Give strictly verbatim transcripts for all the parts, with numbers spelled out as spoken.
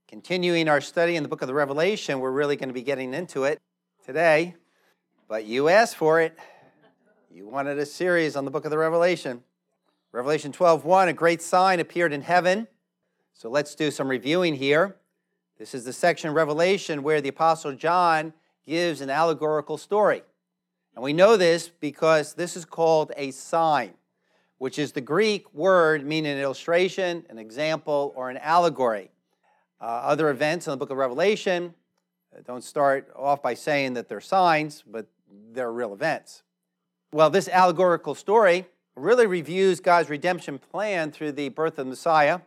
Continuing our study in the book of the Revelation, we're really going to be getting into it today, but you asked for it. You wanted a series on the book of the Revelation. Revelation twelve one, a great sign appeared in heaven. So let's do some reviewing here. This is the section of Revelation where the Apostle John gives an allegorical story. And we know this because this is called a sign, which is the Greek word meaning an illustration, an example, or an allegory. Uh, other events in the book of Revelation uh, don't start off by saying that they're signs, but they're real events. Well, this allegorical story really reviews God's redemption plan through the birth of the Messiah.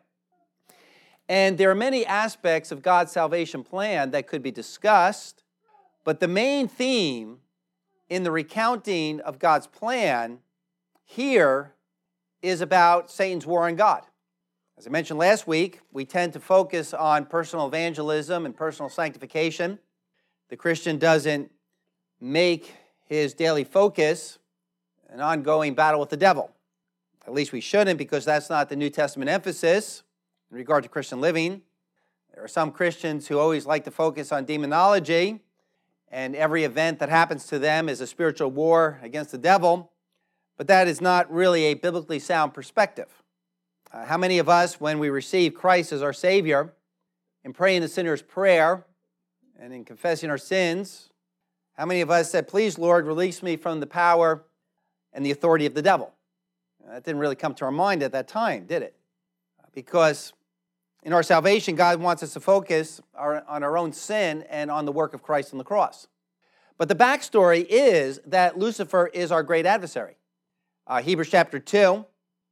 And there are many aspects of God's salvation plan that could be discussed, but the main theme in the recounting of God's plan here is about Satan's war on God. As I mentioned last week, we tend to focus on personal evangelism and personal sanctification. The Christian doesn't make his daily focus an ongoing battle with the devil. At least we shouldn't, because that's not the New Testament emphasis in regard to Christian living. There are some Christians who always like to focus on demonology, and every event that happens to them is a spiritual war against the devil, but that is not really a biblically sound perspective. Uh, how many of us, when we receive Christ as our Savior, in praying the sinner's prayer and in confessing our sins, how many of us said, "Please, Lord, release me from the power and the authority of the devil"? That didn't really come to our mind at that time, did it? Because in our salvation, God wants us to focus our, on our own sin and on the work of Christ on the cross. But the backstory is that Lucifer is our great adversary. Uh, Hebrews chapter two,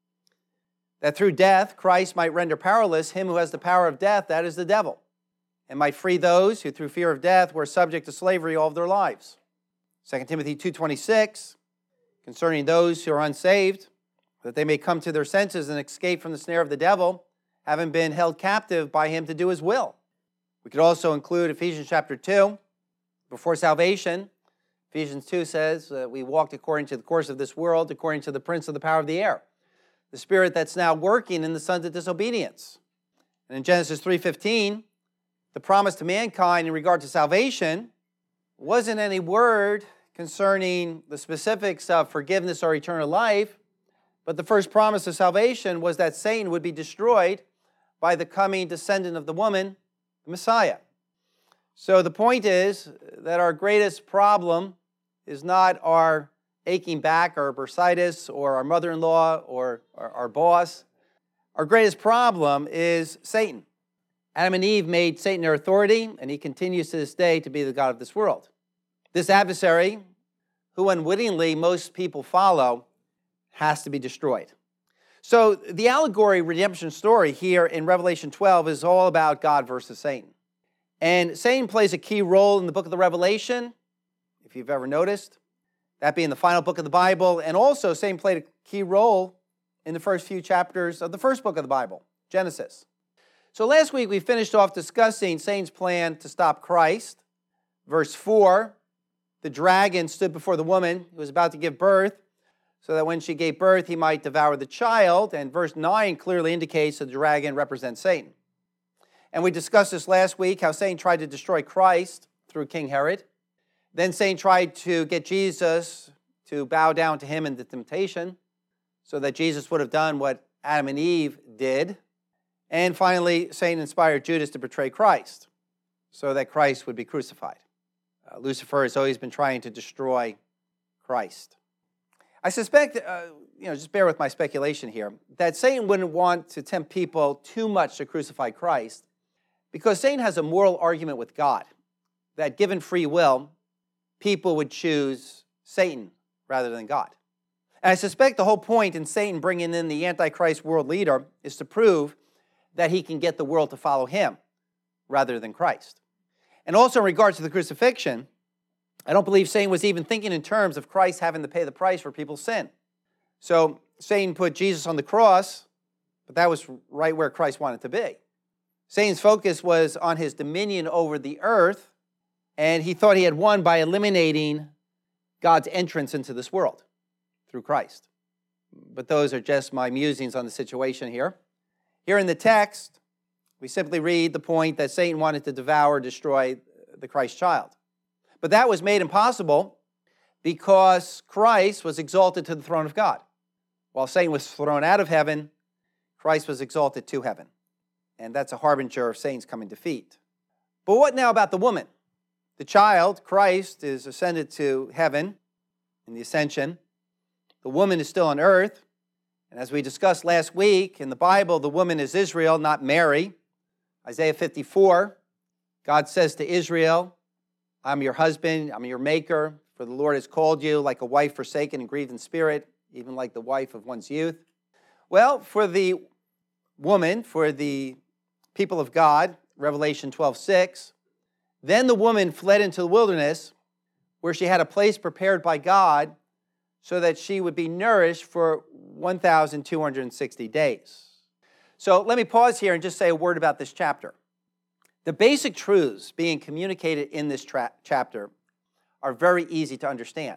that through death Christ might render powerless him who has the power of death, that is the devil, and might free those who through fear of death were subject to slavery all of their lives. Second Timothy two twenty-six, concerning those who are unsaved, that they may come to their senses and escape from the snare of the devil, having been held captive by him to do his will. We could also include Ephesians chapter two. Before salvation, Ephesians two says that we walked according to the course of this world, according to the prince of the power of the air, the spirit that's now working in the sons of disobedience. And in Genesis three fifteen, the promise to mankind in regard to salvation wasn't any word concerning the specifics of forgiveness or eternal life, but the first promise of salvation was that Satan would be destroyed by the coming descendant of the woman, the Messiah. So the point is that our greatest problem is not our aching back or bursitis or our mother-in-law or our, our boss. Our greatest problem is Satan. Adam and Eve made Satan their authority, and he continues to this day to be the god of this world. This adversary, who unwittingly most people follow, has to be destroyed. So the allegory redemption story here in Revelation twelve is all about God versus Satan. And Satan plays a key role in the book of the Revelation, if you've ever noticed, that being the final book of the Bible, and also Satan played a key role in the first few chapters of the first book of the Bible, Genesis. So last week we finished off discussing Satan's plan to stop Christ. Verse four, the dragon stood before the woman who was about to give birth, so that when she gave birth, he might devour the child. And verse nine clearly indicates that the dragon represents Satan. And we discussed this last week, how Satan tried to destroy Christ through King Herod. Then Satan tried to get Jesus to bow down to him in the temptation, so that Jesus would have done what Adam and Eve did. And finally, Satan inspired Judas to betray Christ, so that Christ would be crucified. Uh, Lucifer has always been trying to destroy Christ. I suspect, uh, you know, just bear with my speculation here, that Satan wouldn't want to tempt people too much to crucify Christ, because Satan has a moral argument with God, that given free will, people would choose Satan rather than God. And I suspect the whole point in Satan bringing in the Antichrist world leader is to prove that he can get the world to follow him rather than Christ. And also in regards to the crucifixion, I don't believe Satan was even thinking in terms of Christ having to pay the price for people's sin. So Satan put Jesus on the cross, but that was right where Christ wanted to be. Satan's focus was on his dominion over the earth, and he thought he had won by eliminating God's entrance into this world through Christ. But those are just my musings on the situation here. Here in the text, We simply read the point that Satan wanted to devour, destroy the Christ child. But that was made impossible because Christ was exalted to the throne of God. While Satan was thrown out of heaven, Christ was exalted to heaven. And that's a harbinger of Satan's coming defeat. But what now about the woman? The child, Christ, is ascended to heaven in the ascension. The woman is still on earth. And as we discussed last week, in the Bible, the woman is Israel, not Mary. Isaiah fifty-four, God says to Israel, I'm your husband, I'm your maker, for the Lord has called you like a wife forsaken and grieved in spirit, even like the wife of one's youth. Well, for the woman, for the people of God, Revelation twelve six, then the woman fled into the wilderness where she had a place prepared by God so that she would be nourished for one thousand two hundred sixty days. So let me pause here and just say a word about this chapter. The basic truths being communicated in this tra- chapter are very easy to understand.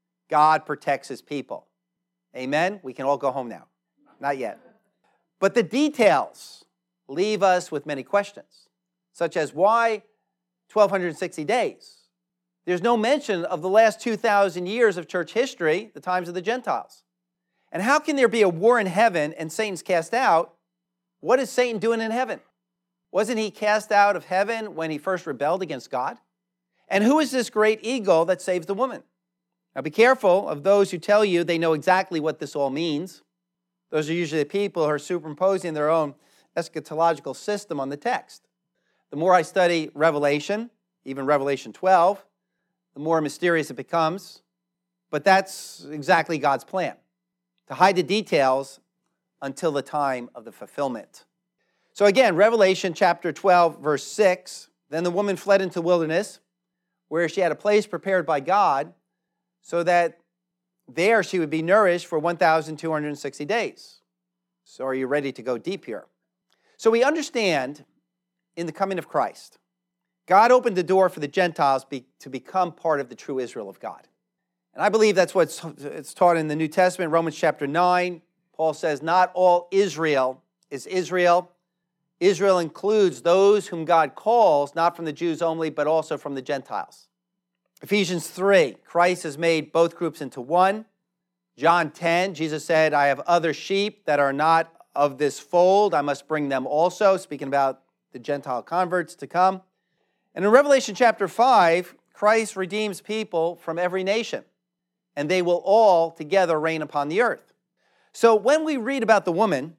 God protects his people. Amen? We can all go home now. Not yet. But the details leave us with many questions, such as why one thousand two hundred sixty days? There's no mention of the last two thousand years of church history, the times of the Gentiles. And how can there be a war in heaven and Satan's cast out? What is Satan doing in heaven? Wasn't he cast out of heaven when he first rebelled against God? And who is this great eagle that saves the woman? Now be careful of those who tell you they know exactly what this all means. Those are usually the people who are superimposing their own eschatological system on the text. The more I study Revelation, even Revelation twelve, the more mysterious it becomes. But that's exactly God's plan, to hide the details until the time of the fulfillment. So again, Revelation chapter twelve, verse six, then the woman fled into the wilderness, where she had a place prepared by God, so that there she would be nourished for one thousand two hundred sixty days. So are you ready to go deep here? So we understand in the coming of Christ, God opened the door for the Gentiles be, to become part of the true Israel of God. And I believe that's what it's taught in the New Testament, Romans chapter nine. Paul says, not all Israel is Israel. Israel includes those whom God calls, not from the Jews only, but also from the Gentiles. Ephesians three, Christ has made both groups into one. John ten, Jesus said, I have other sheep that are not of this fold. I must bring them also, speaking about the Gentile converts to come. And in Revelation chapter five, Christ redeems people from every nation, and they will all together reign upon the earth. So when we read about the woman,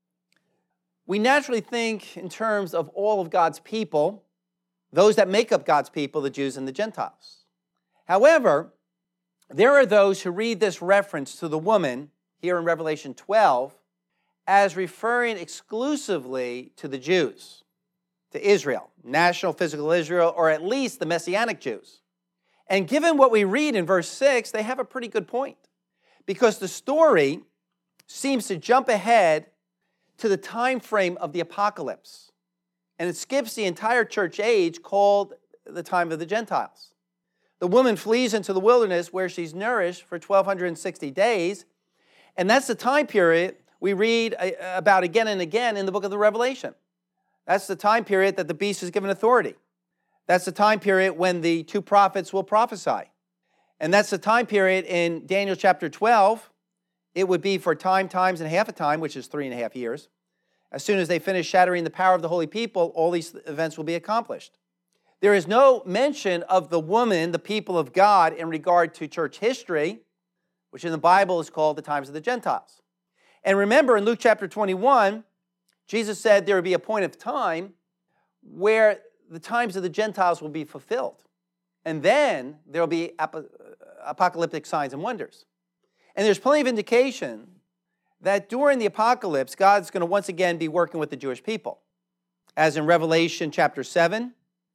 we naturally think in terms of all of God's people, those that make up God's people, the Jews and the Gentiles. However, there are those who read this reference to the woman here in Revelation twelve as referring exclusively to the Jews, to Israel, national physical Israel, or at least the Messianic Jews. And given what we read in verse six, they have a pretty good point, because the story seems to jump ahead to the time frame of the apocalypse, and it skips the entire church age called the time of the Gentiles. The woman flees into the wilderness where she's nourished for one thousand two hundred sixty days, and that's the time period we read about again and again in the book of the Revelation. That's the time period that the beast is given authority. That's the time period when the two prophets will prophesy. And that's the time period in Daniel chapter twelve. It would be for time, times, and half a time, which is three and a half years. As soon as they finish shattering the power of the holy people, all these events will be accomplished. There is no mention of the woman, the people of God, in regard to church history, which in the Bible is called the times of the Gentiles. And remember, in Luke chapter twenty-one, Jesus said there would be a point of time where the times of the Gentiles will be fulfilled. And then there will be ap- apocalyptic signs and wonders. And there's plenty of indication that during the apocalypse, God's going to once again be working with the Jewish people. As in Revelation chapter seven,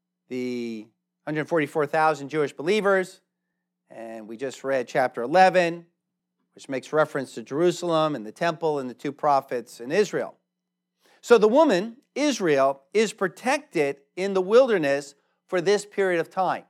the one hundred forty-four thousand Jewish believers, and we just read chapter eleven, which makes reference to Jerusalem and the temple and the two prophets in Israel. So the woman, Israel, is protected in the wilderness for this period of time.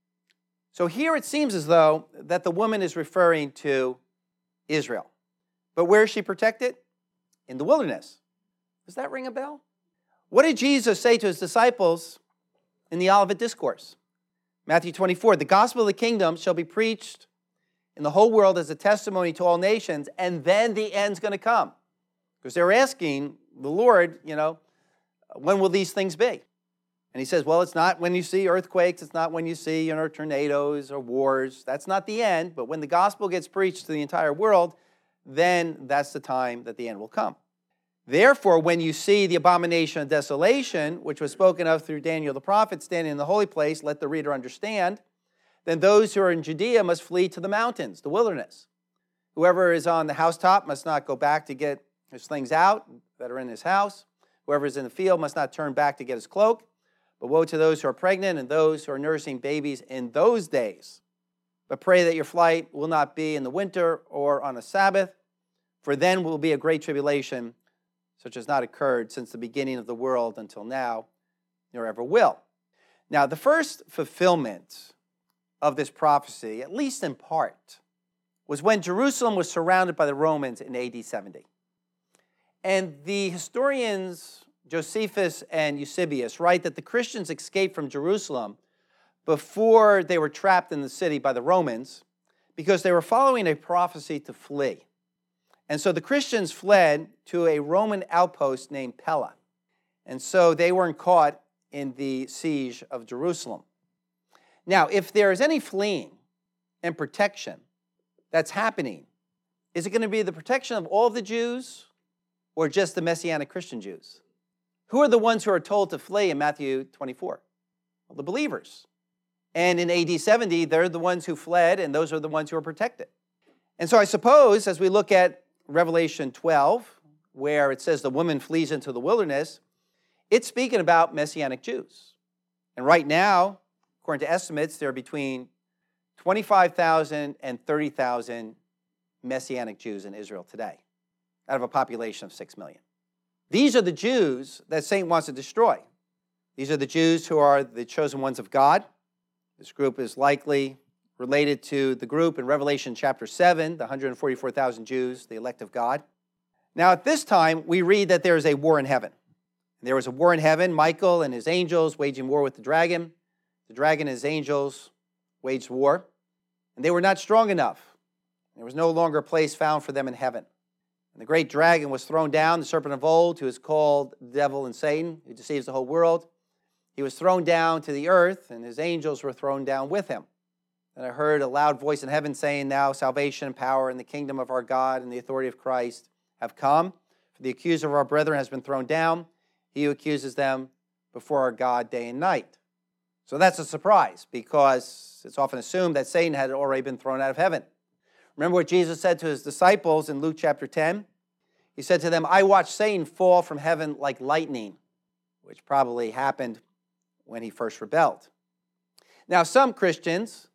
So here it seems as though that the woman is referring to Israel. But where is she protected? In the wilderness. Does that ring a bell? What did Jesus say to his disciples in the Olivet Discourse? Matthew twenty-four, the gospel of the kingdom shall be preached in the whole world as a testimony to all nations, and then the end's going to come. Because they're asking the Lord, you know, when will these things be? And he says, well, it's not when you see earthquakes, it's not when you see, you know, tornadoes or wars. That's not the end, but when the gospel gets preached to the entire world, then that's the time that the end will come. Therefore, when you see the abomination of desolation, which was spoken of through Daniel the prophet, standing in the holy place, let the reader understand, then those who are in Judea must flee to the mountains, the wilderness. Whoever is on the housetop must not go back to get his things out that are in his house. Whoever is in the field must not turn back to get his cloak. But woe to those who are pregnant and those who are nursing babies in those days. But pray that your flight will not be in the winter or on a Sabbath, for then will be a great tribulation, such as not occurred since the beginning of the world until now, nor ever will. Now, the first fulfillment of this prophecy, at least in part, was when Jerusalem was surrounded by the Romans in A D seventy. And the historians Josephus and Eusebius write that the Christians escaped from Jerusalem before they were trapped in the city by the Romans because they were following a prophecy to flee. And so the Christians fled to a Roman outpost named Pella. And so they weren't caught in the siege of Jerusalem. Now, if there is any fleeing and protection that's happening, is it going to be the protection of all the Jews or just the Messianic Christian Jews? Who are the ones who are told to flee in Matthew twenty-four? Well, the believers. And in A D seventy, they're the ones who fled, and those are the ones who are protected. And so I suppose, as we look at Revelation twelve, where it says the woman flees into the wilderness, it's speaking about Messianic Jews. And right now, according to estimates, there are between twenty-five thousand and thirty thousand Messianic Jews in Israel today, out of a population of six million. These are the Jews that Satan wants to destroy. These are the Jews who are the chosen ones of God. This group is likely related to the group in Revelation chapter seven, the one hundred forty-four thousand Jews, the elect of God. Now, at this time, we read that there is a war in heaven. There was a war in heaven, Michael and his angels waging war with the dragon. The dragon and his angels waged war, and they were not strong enough. There was no longer a place found for them in heaven. And the great dragon was thrown down, the serpent of old, who is called the devil and Satan, who deceives the whole world. He was thrown down to the earth, and his angels were thrown down with him. And I heard a loud voice in heaven saying, now salvation and power and the kingdom of our God and the authority of Christ have come. For the accuser of our brethren has been thrown down, he who accuses them before our God day and night. So that's a surprise, because it's often assumed that Satan had already been thrown out of heaven. Remember what Jesus said to his disciples in Luke chapter ten? He said to them, I watched Satan fall from heaven like lightning, which probably happened when he first rebelled. Now, some Christians,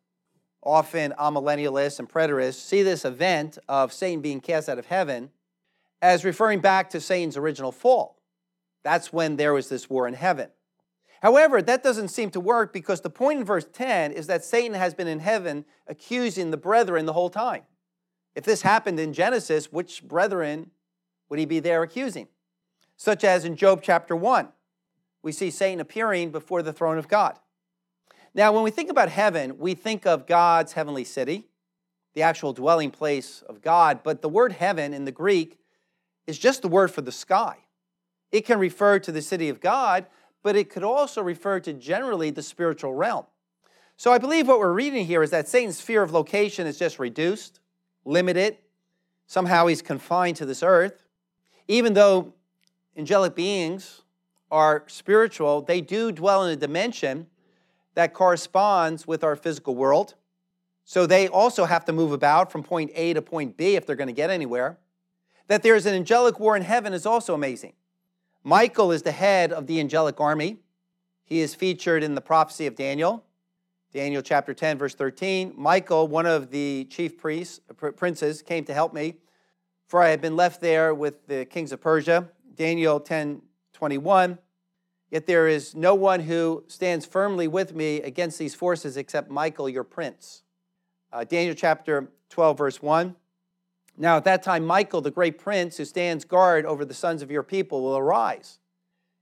often amillennialists and preterists, see this event of Satan being cast out of heaven as referring back to Satan's original fall. That's when there was this war in heaven. However, that doesn't seem to work, because the point in verse ten is that Satan has been in heaven accusing the brethren the whole time. If this happened in Genesis, which brethren would he be there accusing? Such as in Job chapter one, we see Satan appearing before the throne of God. Now, when we think about heaven, we think of God's heavenly city, the actual dwelling place of God, but the word heaven in the Greek is just the word for the sky. It can refer to the city of God, but it could also refer to generally the spiritual realm. So I believe what we're reading here is that Satan's sphere of location is just reduced, limited. Somehow he's confined to this earth. Even though angelic beings are spiritual, they do dwell in a dimension that corresponds with our physical world. So they also have to move about from point A to point B if they're going to get anywhere. That there's an angelic war in heaven is also amazing. Michael is the head of the angelic army. He is featured in the prophecy of Daniel. Daniel chapter ten, verse thirteen. Michael, one of the chief priests, princes, came to help me, for I had been left there with the kings of Persia. Daniel ten, twenty-one. Yet there is no one who stands firmly with me against these forces except Michael, your prince. Uh, Daniel chapter twelve, verse one. Now at that time, Michael, the great prince who stands guard over the sons of your people, will arise.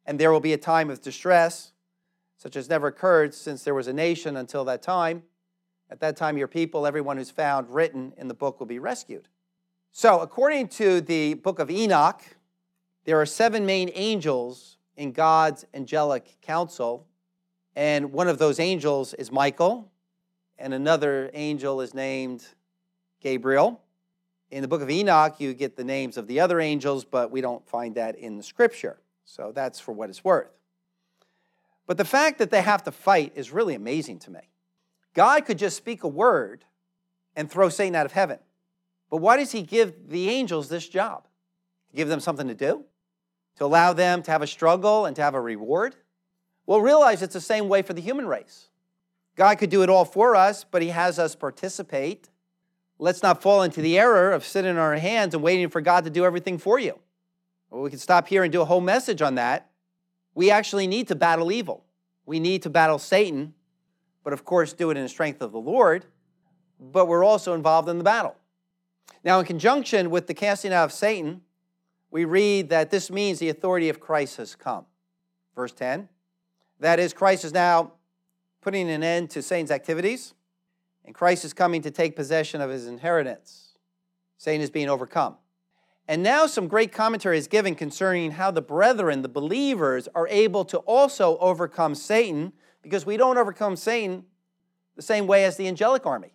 and there will be a time of distress, such as never occurred since there was a nation until that time. At that time, your people, everyone who's found written in the book, will be rescued. So, according to the book of Enoch, there are seven main angels in God's angelic council, and one of those angels is Michael, and another angel is named Gabriel. In the book of Enoch, you get the names of the other angels, but we don't find that in the scripture. So that's for what it's worth. But the fact that they have to fight is really amazing to me. God could just speak a word and throw Satan out of heaven. But why does he give the angels this job? To give them something to do? To allow them to have a struggle and to have a reward? Well, realize it's the same way for the human race. God could do it all for us, but he has us participate. Let's not fall into the error of sitting on our hands and waiting for God to do everything for you. Well, we can stop here and do a whole message on that. We actually need to battle evil. We need to battle Satan, but of course do it in the strength of the Lord, but we're also involved in the battle. Now, in conjunction with the casting out of Satan, we read that this means the authority of Christ has come. Verse ten, that is, Christ is now putting an end to Satan's activities, and Christ is coming to take possession of his inheritance. Satan is being overcome. And now some great commentary is given concerning how the brethren, the believers, are able to also overcome Satan, because we don't overcome Satan the same way as the angelic army.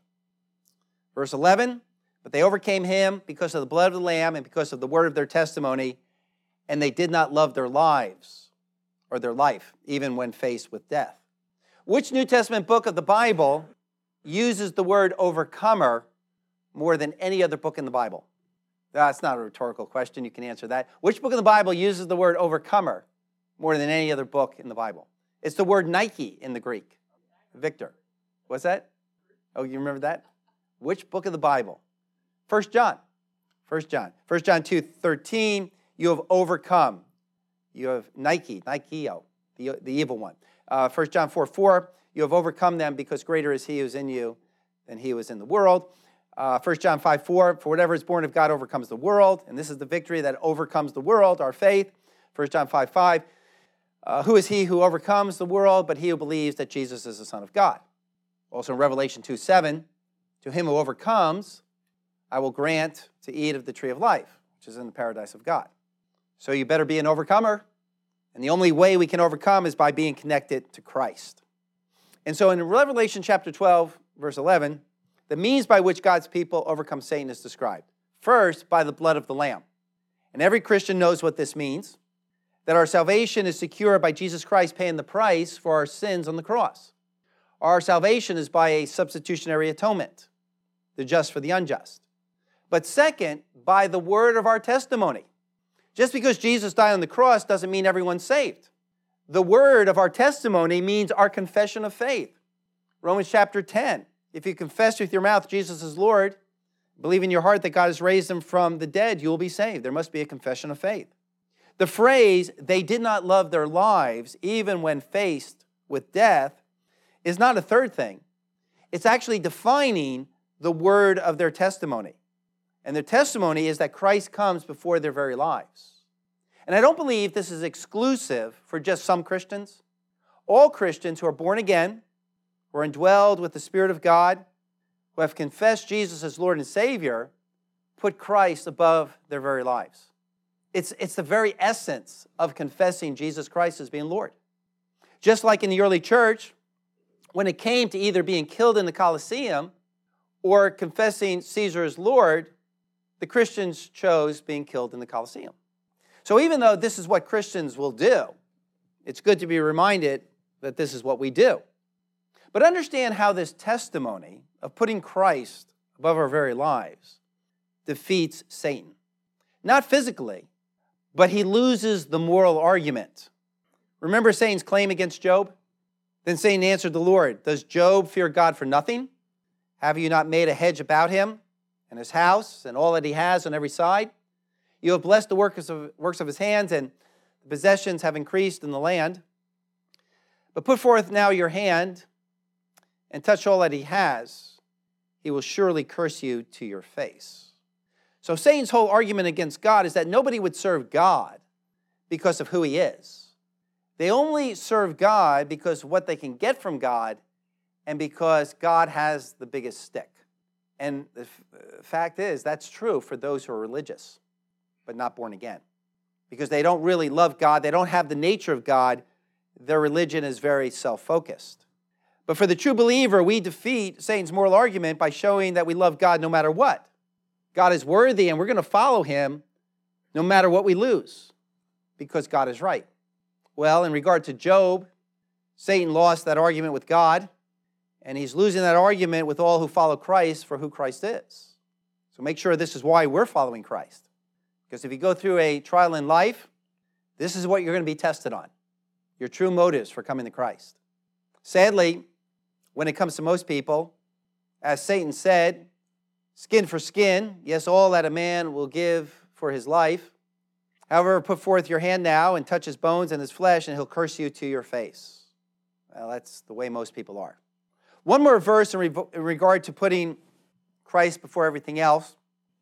Verse eleven, but they overcame him because of the blood of the Lamb and because of the word of their testimony, and they did not love their lives or their life, even when faced with death. Which New Testament book of the Bible uses the word overcomer more than any other book in the Bible? That's not a rhetorical question. You can answer that. Which book of the Bible uses the word overcomer more than any other book in the Bible? It's the word Nike in the Greek. Victor. What's that? Oh, you remember that? Which book of the Bible? First John. First John. First John two thirteen, you have overcome. You have Nike, Nikeo, the, the evil one. Uh, First John four four, you have overcome them because greater is he who is in you than he who is in the world. Uh, First John five four, for whatever is born of God overcomes the world, and this is the victory that overcomes the world, our faith. First John five five, uh, who is he who overcomes the world but he who believes that Jesus is the Son of God? Also in Revelation two seven, to him who overcomes, I will grant to eat of the tree of life, which is in the paradise of God. So you better be an overcomer, and the only way we can overcome is by being connected to Christ. And so in Revelation chapter twelve, verse eleven, the means by which God's people overcome Satan is described. First, by the blood of the Lamb. And every Christian knows what this means, that our salvation is secured by Jesus Christ paying the price for our sins on the cross. Our salvation is by a substitutionary atonement, the just for the unjust. But second, by the word of our testimony. Just because Jesus died on the cross doesn't mean everyone's saved. The word of our testimony means our confession of faith. Romans chapter ten. If you confess with your mouth Jesus is Lord, believe in your heart that God has raised him from the dead, you will be saved. There must be a confession of faith. The phrase, they did not love their lives even when faced with death, is not a third thing. It's actually defining the word of their testimony. And their testimony is that Christ comes before their very lives. And I don't believe this is exclusive for just some Christians. All Christians who are born again, who are indwelled with the Spirit of God, who have confessed Jesus as Lord and Savior, put Christ above their very lives. It's, it's the very essence of confessing Jesus Christ as being Lord. Just like in the early church, when it came to either being killed in the Colosseum or confessing Caesar as Lord, the Christians chose being killed in the Colosseum. So even though this is what Christians will do, it's good to be reminded that this is what we do. But understand how this testimony of putting Christ above our very lives defeats Satan. Not physically, but he loses the moral argument. Remember Satan's claim against Job? Then Satan answered the Lord, does Job fear God for nothing? Have you not made a hedge about him and his house and all that he has on every side? You have blessed the works of, works of his hands, and the possessions have increased in the land. But put forth now your hand and touch all that he has. He will surely curse you to your face. So Satan's whole argument against God is that nobody would serve God because of who he is. They only serve God because of what they can get from God and because God has the biggest stick. And the f- fact is, that's true for those who are religious, but not born again. Because they don't really love God, they don't have the nature of God, their religion is very self-focused. But for the true believer, we defeat Satan's moral argument by showing that we love God no matter what. God is worthy and we're going to follow him no matter what we lose, because God is right. Well, in regard to Job, Satan lost that argument with God, and he's losing that argument with all who follow Christ for who Christ is. So make sure this is why we're following Christ. Because if you go through a trial in life, this is what you're going to be tested on. Your true motives for coming to Christ. Sadly, when it comes to most people, as Satan said, skin for skin, yes, all that a man will give for his life. However, put forth your hand now and touch his bones and his flesh, and he'll curse you to your face. Well, that's the way most people are. One more verse in, re- in regard to putting Christ before everything else.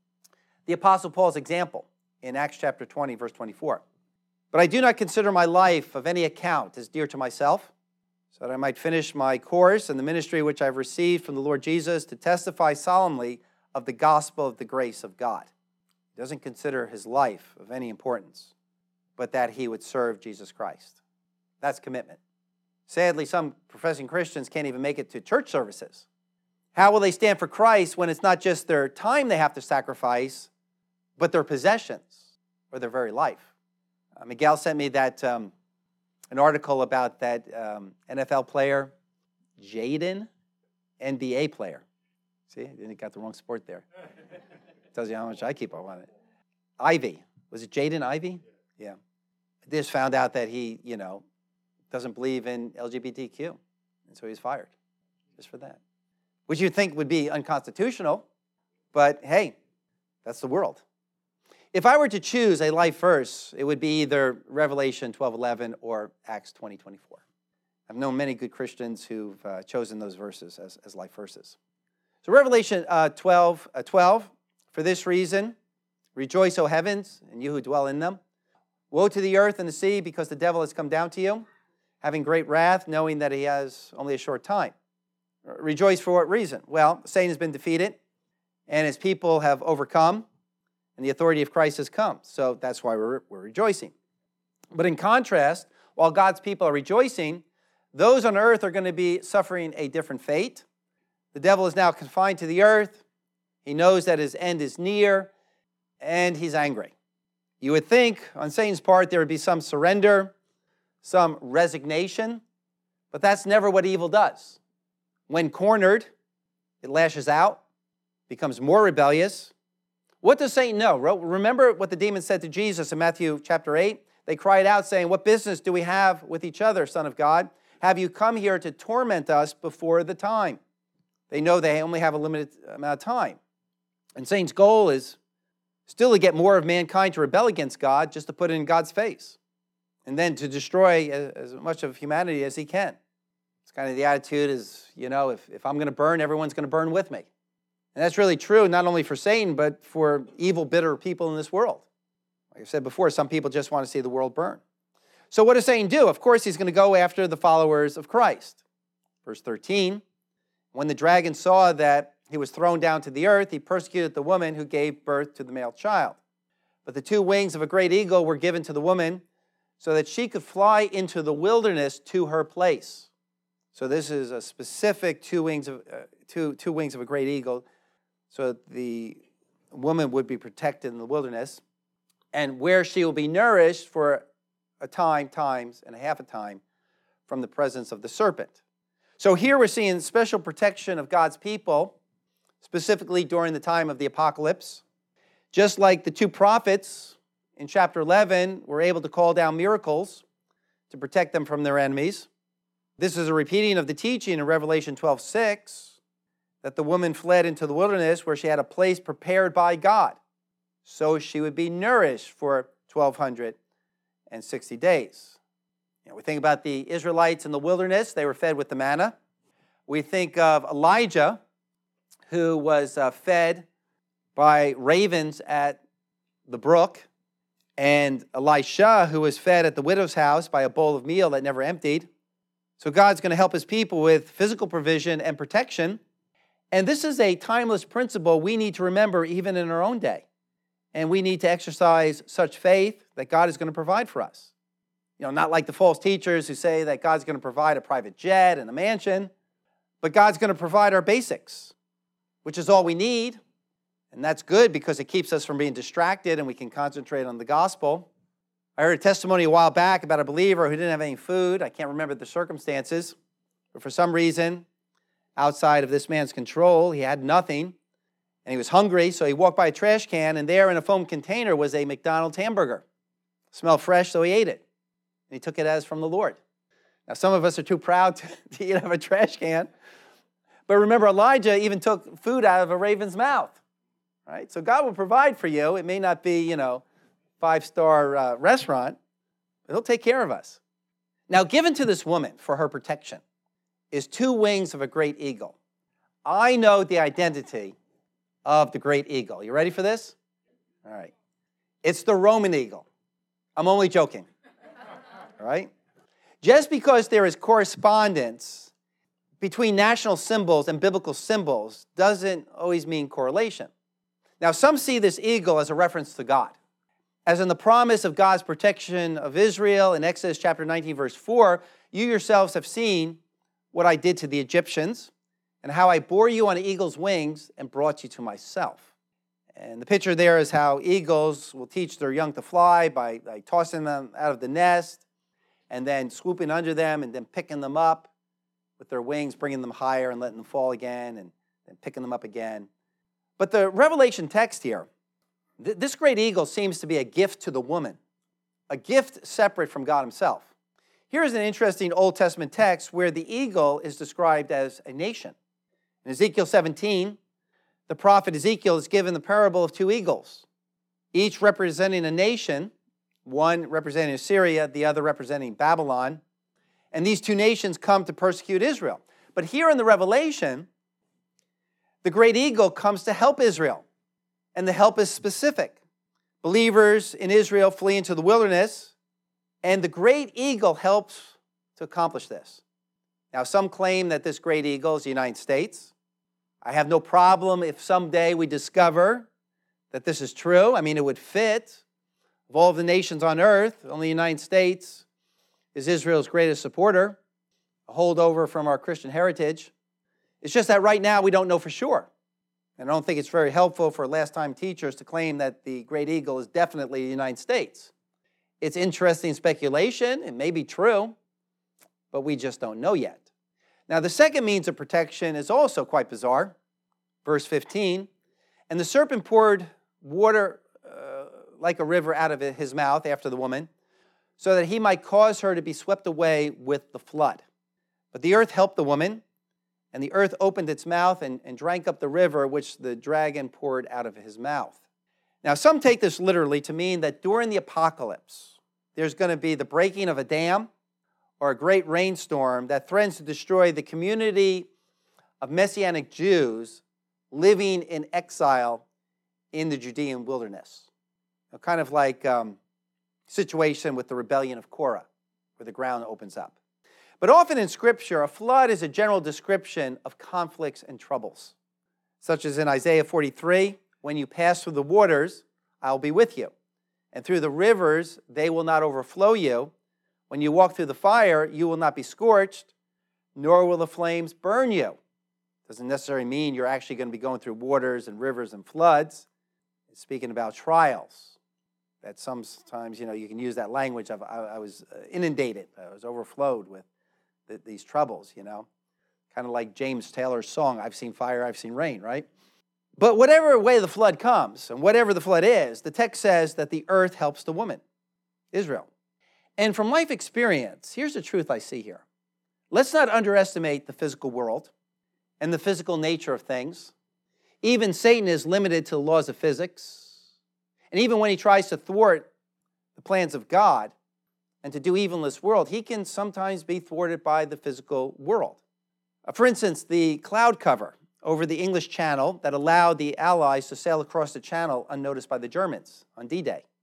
The Apostle Paul's example in Acts chapter twenty, verse twenty-four. But I do not consider my life of any account as dear to myself, so that I might finish my course and the ministry which I have received from the Lord Jesus to testify solemnly of the gospel of the grace of God. He doesn't consider his life of any importance, but that he would serve Jesus Christ. That's commitment. Sadly, some professing Christians can't even make it to church services. How will they stand for Christ when it's not just their time they have to sacrifice, but their possessions or their very life? Uh, Miguel sent me that um, an article about that um, N F L player, Jaden, N B A player. See, I didn't got the wrong sport there. Tells you how much I keep up on it. Ivy. Was it Jaden Ivy? Yeah. I just found out that he, you know, doesn't believe in L G B T Q. And so he's fired just for that. Which you'd think would be unconstitutional, but hey, that's the world. If I were to choose a life verse, it would be either Revelation twelve eleven or Acts twenty twenty-four. I've known many good Christians who've uh, chosen those verses as, as life verses. So Revelation uh, twelve, uh, twelve, for this reason, rejoice, O heavens, and you who dwell in them. Woe to the earth and the sea, because the devil has come down to you, having great wrath, knowing that he has only a short time. Rejoice for what reason? Well, Satan has been defeated, and his people have overcome, and the authority of Christ has come. So that's why we're, we're rejoicing. But in contrast, while God's people are rejoicing, those on earth are going to be suffering a different fate. The devil is now confined to the earth. He knows that his end is near, and he's angry. You would think, on Satan's part, there would be some surrender, some resignation, but that's never what evil does. When cornered, it lashes out, becomes more rebellious. What does Satan know? Remember what the demon said to Jesus in Matthew chapter eight? They cried out saying, "What business do we have with each other, Son of God? Have you come here to torment us before the time?" They know they only have a limited amount of time. And Satan's goal is still to get more of mankind to rebel against God, just to put it in God's face, and then to destroy as much of humanity as he can. It's kind of the attitude is, you know, if, if I'm going to burn, everyone's going to burn with me. And that's really true, not only for Satan, but for evil, bitter people in this world. Like I said before, some people just want to see the world burn. So what does Satan do? Of course, he's going to go after the followers of Christ. Verse thirteen, when the dragon saw that he was thrown down to the earth, he persecuted the woman who gave birth to the male child. But the two wings of a great eagle were given to the woman so that she could fly into the wilderness to her place. So this is a specific two wings of uh, two, two wings of a great eagle, so that the woman would be protected in the wilderness, and where she will be nourished for a time, times, and a half a time from the presence of the serpent. So here we're seeing special protection of God's people, specifically during the time of the apocalypse. Just like the two prophets in chapter eleven were able to call down miracles to protect them from their enemies. This is a repeating of the teaching in Revelation twelve six, that the woman fled into the wilderness where she had a place prepared by God, so she would be nourished for twelve sixty days. You know, we think about the Israelites in the wilderness. They were fed with the manna. We think of Elijah, who was uh, fed by ravens at the brook. and Elisha, who was fed at the widow's house by a bowl of meal that never emptied. So God's going to help his people with physical provision and protection. And this is a timeless principle we need to remember even in our own day. And we need to exercise such faith that God is going to provide for us. You know, not like the false teachers who say that God's going to provide a private jet and a mansion, but God's going to provide our basics, which is all we need. And that's good because it keeps us from being distracted and we can concentrate on the gospel. I heard a testimony a while back about a believer who didn't have any food. I can't remember the circumstances, but for some reason, outside of this man's control, he had nothing, and he was hungry, so he walked by a trash can, and there in a foam container was a McDonald's hamburger. It smelled fresh, so he ate it, and he took it as from the Lord. Now, some of us are too proud to, to eat out of a trash can, but remember, Elijah even took food out of a raven's mouth. Right? So God will provide for you. It may not be, you know, five-star uh, restaurant, but he'll take care of us. Now, given to this woman for her protection is two wings of a great eagle. I know the identity of the great eagle. You ready for this? All right. It's the Roman eagle. I'm only joking. All right? Just because there is correspondence between national symbols and biblical symbols doesn't always mean correlation. Now, some see this eagle as a reference to God. As in the promise of God's protection of Israel in Exodus chapter nineteen, verse four, you yourselves have seen what I did to the Egyptians and how I bore you on eagle's wings and brought you to myself. And the picture there is how eagles will teach their young to fly by, by tossing them out of the nest and then swooping under them and then picking them up with their wings, bringing them higher and letting them fall again and then picking them up again. But the Revelation text here, th- this great eagle seems to be a gift to the woman, a gift separate from God himself. Here's an interesting Old Testament text where the eagle is described as a nation. In Ezekiel seventeen, the prophet Ezekiel is given the parable of two eagles, each representing a nation, one representing Assyria, the other representing Babylon. And these two nations come to persecute Israel. But here in the Revelation, the great eagle comes to help Israel, and the help is specific. Believers in Israel flee into the wilderness, and the great eagle helps to accomplish this. Now, some claim that this great eagle is the United States. I have no problem if someday we discover that this is true. I mean, it would fit. Of all of the nations on earth, only the United States is Israel's greatest supporter, a holdover from our Christian heritage. It's just that right now we don't know for sure. And I don't think it's very helpful for last-time teachers to claim that the great eagle is definitely the United States. It's interesting speculation. It may be true, but we just don't know yet. Now, the second means of protection is also quite bizarre. Verse fifteen, and the serpent poured water uh, like a river out of his mouth after the woman, so that he might cause her to be swept away with the flood. But the earth helped the woman, and the earth opened its mouth and, and drank up the river which the dragon poured out of his mouth. Now, some take this literally to mean that during the apocalypse, there's going to be the breaking of a dam or a great rainstorm that threatens to destroy the community of Messianic Jews living in exile in the Judean wilderness. A kind of like um, situation with the rebellion of Korah, where the ground opens up. But often in Scripture, a flood is a general description of conflicts and troubles, such as in Isaiah forty-three, when you pass through the waters, I'll be with you. And through the rivers, they will not overflow you. When you walk through the fire, you will not be scorched, nor will the flames burn you. Doesn't necessarily mean you're actually going to be going through waters and rivers and floods. It's speaking about trials. That sometimes, you know, you can use that language of I, I was inundated, I was overflowed with the, these troubles, you know. Kind of like James Taylor's song, I've seen fire, I've seen rain, right? But whatever way the flood comes, and whatever the flood is, the text says that the earth helps the woman, Israel. And from life experience, here's the truth I see here. Let's not underestimate the physical world and the physical nature of things. Even Satan is limited to the laws of physics. And even when he tries to thwart the plans of God and to do evil in this world, he can sometimes be thwarted by the physical world. Uh, for instance, the cloud cover over the English Channel that allowed the Allies to sail across the Channel unnoticed by the Germans on D-Day.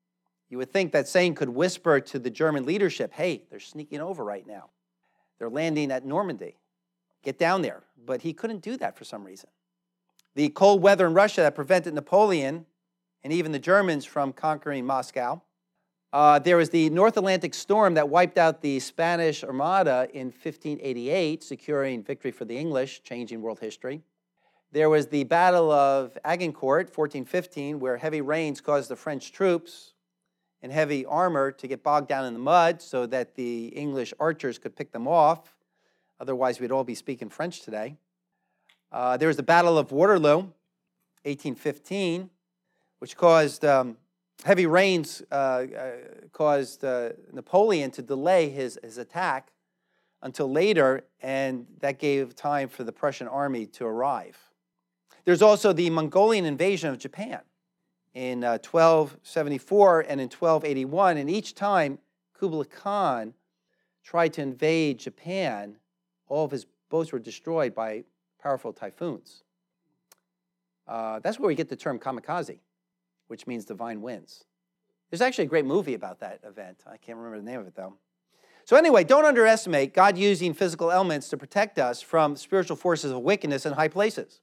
You would think that Satan could whisper to the German leadership, hey, they're sneaking over right now. They're landing at Normandy. Get down there. But he couldn't do that for some reason. The cold weather in Russia that prevented Napoleon and even the Germans from conquering Moscow. Uh, there was the North Atlantic storm that wiped out the Spanish Armada in fifteen eighty-eight, securing victory for the English, changing world history. There was the Battle of Agincourt, fourteen fifteen, where heavy rains caused the French troops in heavy armor to get bogged down in the mud so that the English archers could pick them off. Otherwise, we'd all be speaking French today. Uh, there was the Battle of Waterloo, eighteen fifteen, which caused um, heavy rains, uh, uh, caused uh, Napoleon to delay his, his attack until later, and that gave time for the Prussian army to arrive. There's also the Mongolian invasion of Japan in uh, twelve seventy-four and in twelve eighty-one, and each time Kublai Khan tried to invade Japan, all of his boats were destroyed by powerful typhoons. Uh, that's where we get the term kamikaze, which means divine winds. There's actually a great movie about that event. I can't remember the name of it, though. So anyway, don't underestimate God using physical elements to protect us from spiritual forces of wickedness in high places.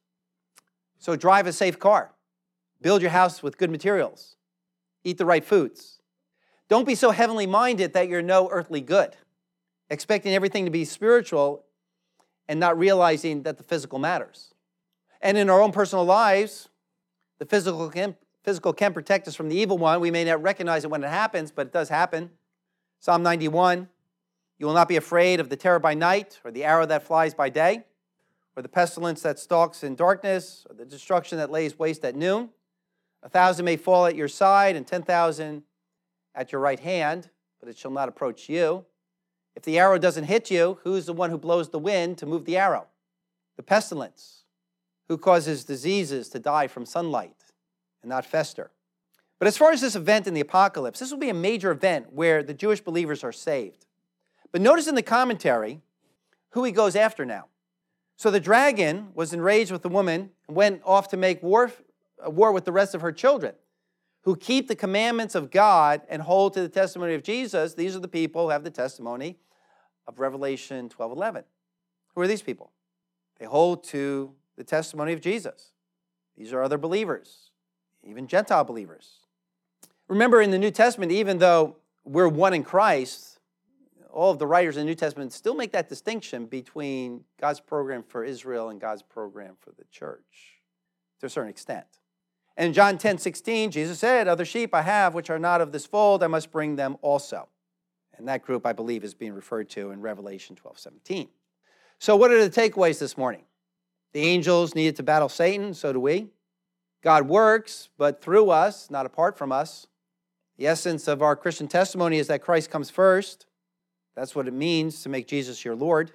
So drive a safe car. Build your house with good materials. Eat the right foods. Don't be so heavenly minded that you're no earthly good, expecting everything to be spiritual and not realizing that the physical matters. And in our own personal lives, the physical can, physical can protect us from the evil one. We may not recognize it when it happens, but it does happen. Psalm ninety-one, you will not be afraid of the terror by night, or the arrow that flies by day, or the pestilence that stalks in darkness, or the destruction that lays waste at noon. A thousand may fall at your side, and ten thousand at your right hand, but it shall not approach you. If the arrow doesn't hit you, who's the one who blows the wind to move the arrow? The pestilence. Who causes diseases to die from sunlight and not fester? But as far as this event in the apocalypse, this will be a major event where the Jewish believers are saved. But notice in the commentary who he goes after now. So the dragon was enraged with the woman and went off to make war, uh, war with the rest of her children, who keep the commandments of God and hold to the testimony of Jesus. These are the people who have the testimony of Revelation twelve eleven. Who are these people? They hold to the testimony of Jesus. These are other believers, even Gentile believers. Remember, in the New Testament, even though we're one in Christ, all of the writers in the New Testament still make that distinction between God's program for Israel and God's program for the church, to a certain extent. And in John ten sixteen, Jesus said, other sheep I have which are not of this fold, I must bring them also. And that group, I believe, is being referred to in Revelation twelve seventeen. So what are the takeaways this morning? The angels needed to battle Satan, so do we. God works, but through us, not apart from us. The essence of our Christian testimony is that Christ comes first. That's what it means to make Jesus your Lord.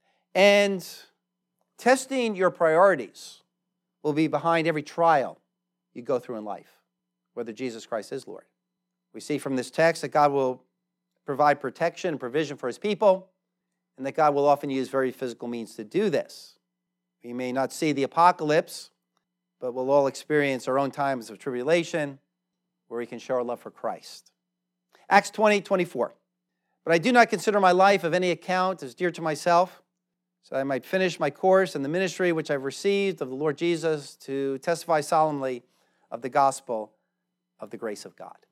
And testing your priorities will be behind every trial you go through in life, whether Jesus Christ is Lord. We see from this text that God will provide protection and provision for his people, and that God will often use very physical means to do this. We may not see the apocalypse, but we'll all experience our own times of tribulation where we can show our love for Christ. Acts twenty, twenty-four. But I do not consider my life of any account as dear to myself, so I might finish my course in the ministry which I've received of the Lord Jesus to testify solemnly of the gospel of the grace of God.